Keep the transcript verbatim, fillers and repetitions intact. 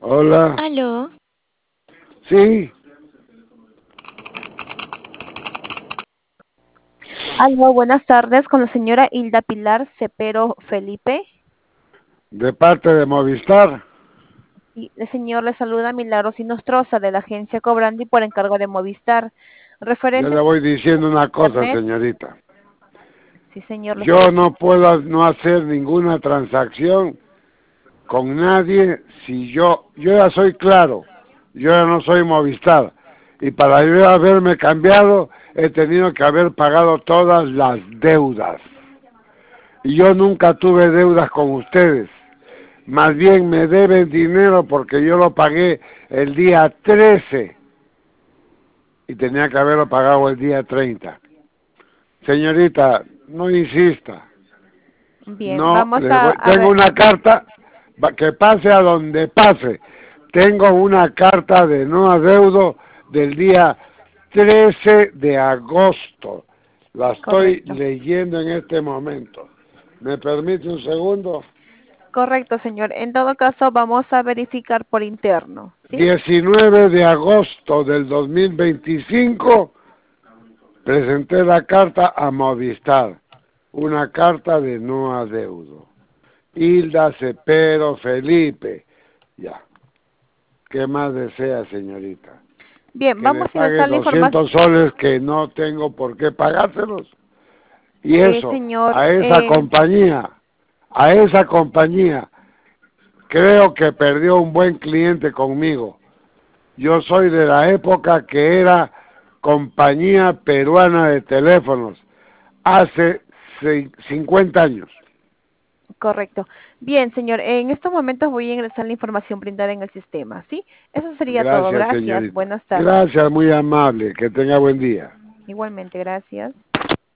Hola. Aló. Sí, Aló, buenas tardes con la señora Hilda Pilar Cepero Felipe. de parte de Movistar. Y el señor le saluda Milagros Inostroza de la agencia Cobrandi por encargo de Movistar. Yo Referente le voy diciendo una a cosa, Internet. señorita. Sí, señor, lo Yo escucho. no puedo no hacer ninguna transacción con nadie si yo, yo ya soy claro, yo ya no soy Movistar. Y para yo haberme cambiado, he tenido que haber pagado todas las deudas. Y yo nunca tuve deudas con ustedes. Más bien me deben dinero porque yo lo pagué el día trece y tenía que haberlo pagado el día treinta. Señorita, no insista. Bien, No, vamos le a, voy- a tengo ver. una carta, va- que pase a donde pase. Tengo una carta de no adeudo del día trece de agosto. La estoy Correcto. leyendo en este momento. ¿Me permite un segundo? Correcto, señor. En todo caso, vamos a verificar por interno, ¿sí? diecinueve de agosto del dos mil veinticinco presenté la carta a Movistar. Una carta de no adeudo. Hilda Cepero Felipe. Ya. ¿Qué más desea, señorita? Bien, Que le vamos a pague ingresar la información. doscientos soles que no tengo por qué pagárselos. Y Eh, eso, señor, a esa eh, compañía, a esa compañía, creo que perdió un buen cliente conmigo. Yo soy de la época que era Compañía Peruana de Teléfonos, hace cincuenta años. correcto. Bien, señor, en estos momentos voy a ingresar la información brindada en el sistema, ¿sí? Eso sería todo. Gracias, Gracias. señorita. Buenas tardes. Gracias, muy amable. Que tenga buen día. Igualmente, gracias.